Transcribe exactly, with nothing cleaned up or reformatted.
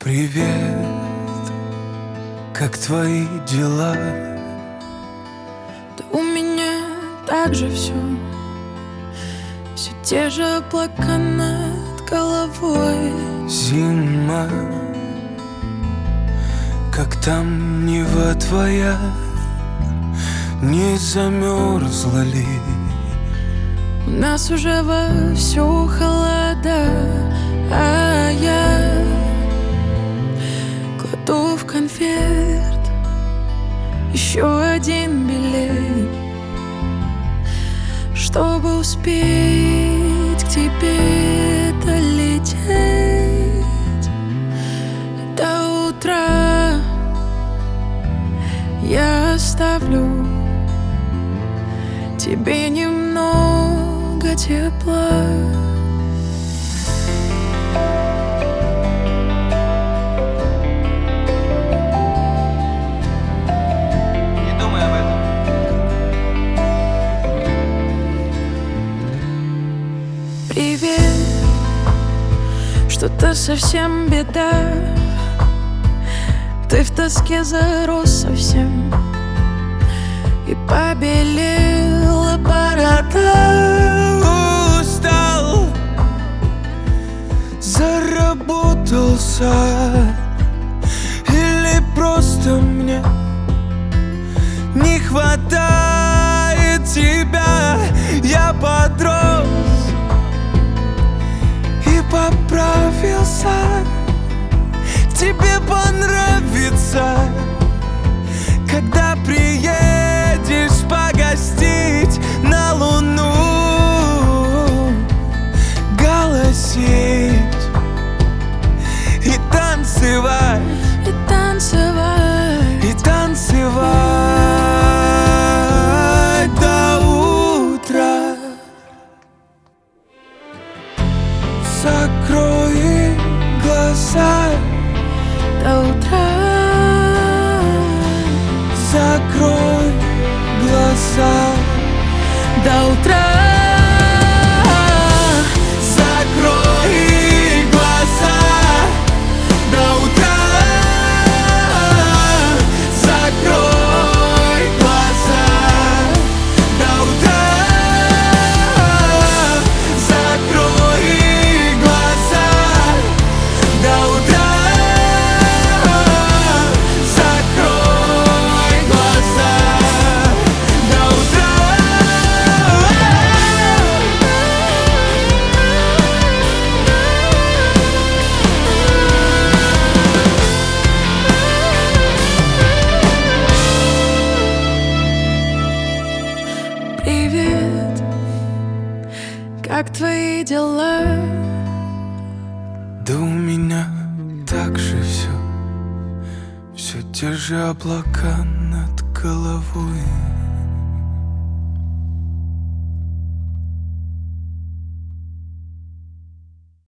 Привет, как твои дела? Да у меня так же все, все те же облака над головой. Зима, как там Нева твоя, не замерзла ли? У нас уже вовсю холода, а я кладу в конверт еще один билет, чтобы успеть к тебе долететь до утра. Я оставлю тебе немного тепла. Не думай об этом. Привет, что-то совсем беда. Ты в тоске зарос совсем, и побелела борода. Устал, заработался, или просто мне не хватает тебя? Я подрос и поправился. Тебе понравится, когда приедешь погостить на Луну, голосить и танцевать, И танцевать, и танцевать до утра. Закрой глаза до утра. Закрой глаза До утра. Закрой глаза до утра. Закрой глаза до утра. Закрой глаза до утра. Закрой глаза до утра. Привет, как твои дела? Да у меня так же все, все те же облака над